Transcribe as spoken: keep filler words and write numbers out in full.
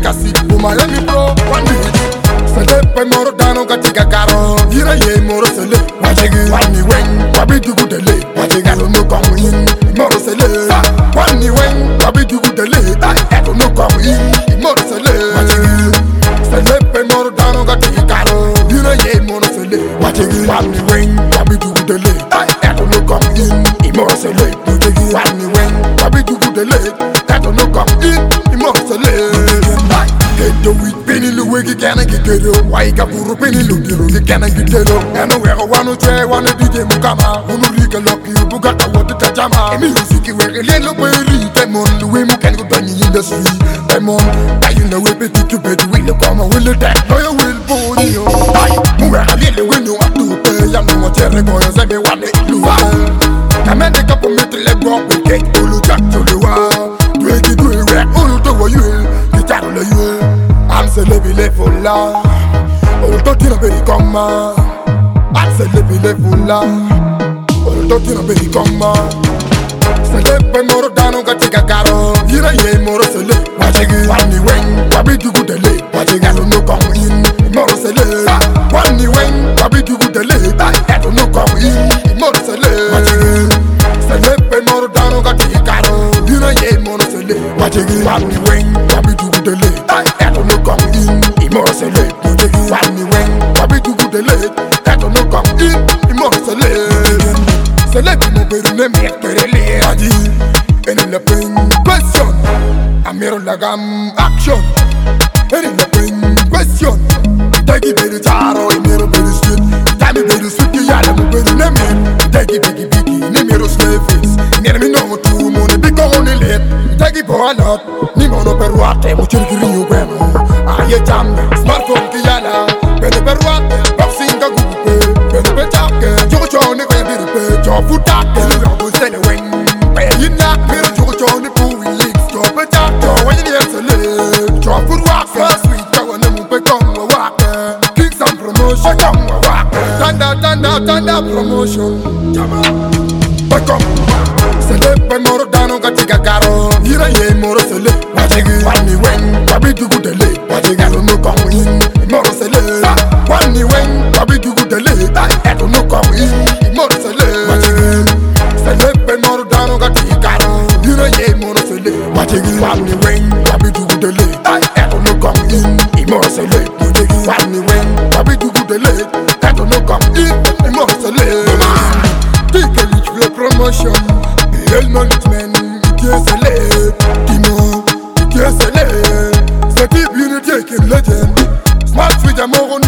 kasi Umayemi bro, one minute Sele pe moro dano katika karo Gira ye moro sele Wajegi wani wen Wabi dugu dele Wajegi I don't know come in Moro sele Wani wen Wabi dugu dele I don't know come in Moro sele Wajegi Sele pe moro dano katika karo Gira ye moro sele Wajegi wani wen Wabi dugu dele I don't know come in Moro sele Wajegi wani wen Wabi dugu dele I don't know come in Moro sele Get with penny Luigi can I get it? Why Kapuru penny Luigi can I get it? And where I want to try one of the D J Mukama, who look a lock you, Bugata, what the Tajama, and music where a little baby, Demon, the way you can go down in the industry. Demon, I you know, we bet you bet will come, will attack, no, will pull you. I move a little window up to pay, I'm not terrible as everyone. I meant a couple metal leg rock, we can't go look back to the wall. Do it, do it, all over you, you tell you. Anse lebi le fola, olo tino beri koma. Anse lebi le fola, olo tino beri koma. Sele pe moro dano katika karo, gira ye moro sele. Wajegi wani wen, wabi dugu dele. Wajegi I don't know come in, moro sele. Wani wen, wabi dugu dele. I don't know come in, moro sele. Wajegi sele pe moro dano katika karo, gira ye moro sele. Wajegi wani wen, wabi dugu dele. Come in, Moro sele. Wani wen, wabi dugu dele. Kato no come in, Moro sele. Sele mo beru ne me perele adi. Eni le pen question, amero lagam action. Eni le pen question. Tagi beru taro, amero beru street. Tami beru street ki yale mo beru ne me. Tagi bigi bigi, ne mero slave face. Nere mi no mo tu mo ne biko mo ne let. Tagi bo a lot, ni mo no peru ate mo chirikiri yu gwemo. Aye jambe, smartphone ki yala. Bene perwate, boxing ka gupe. Bene pe chapke, joko chone kaya biripe. Jo futake, robo sene wen. Pe yina, pero joko chone puwi leaks. Jo pe chapke, jo wajini yesele. Jo futwake, sweet kawa nemu pe kongwa wake. Kicks and promotion, kongwa wake. Tanda, tanda, tanda promotion. Jama, pe kongwa. Sele pe moro dano katika karo. Gira ye moro sele. Wajigi wani wen, wabi dugu dele. Wajigi I don't know come in, moro sele. Wani wen, wabi dugu dele. I don't know come in, moro sele. Wajigi sele pe moro dano katika karo. Gira ye moro sele. Wajigi wani wen, wabi dugu dele. I don't know come in, moro sele. Wajigi wani wen, wabi dugu dele. I don't know come in, moro sele. Take a rich flow promotion. Real management, it is a late. Timo, it is a late. C'est qui une taking legend. Smart with a more